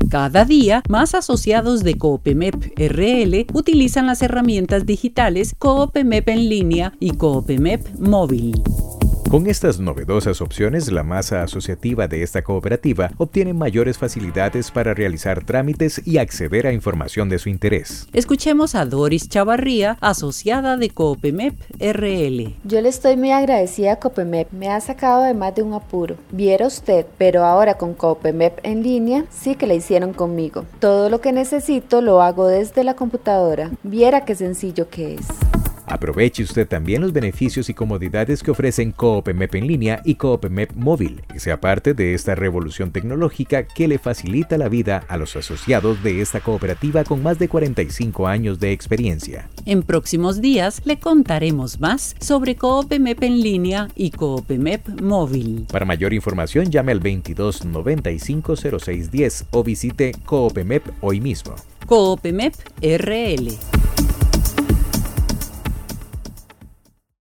Cada día, más asociados de Coopemep RL utilizan las herramientas digitales Coopemep en línea y Coopemep móvil. Con estas novedosas opciones, la masa asociativa de esta cooperativa obtiene mayores facilidades para realizar trámites y acceder a información de su interés. Escuchemos a Doris Chavarría, asociada de Coopemep RL. Yo le estoy muy agradecida a Coopemep, me ha sacado de más de un apuro. Viera usted, pero ahora con Coopemep en línea sí que la hicieron conmigo. Todo lo que necesito lo hago desde la computadora. Viera qué sencillo que es. Aproveche usted también los beneficios y comodidades que ofrecen Coopemep en línea y Coopemep móvil y sea parte de esta revolución tecnológica que le facilita la vida a los asociados de esta cooperativa con más de 45 años de experiencia. En próximos días le contaremos más sobre Coopemep en línea y Coopemep móvil. Para mayor información llame al 22 95 06 10 o visite Coopemep hoy mismo. Coopemep RL.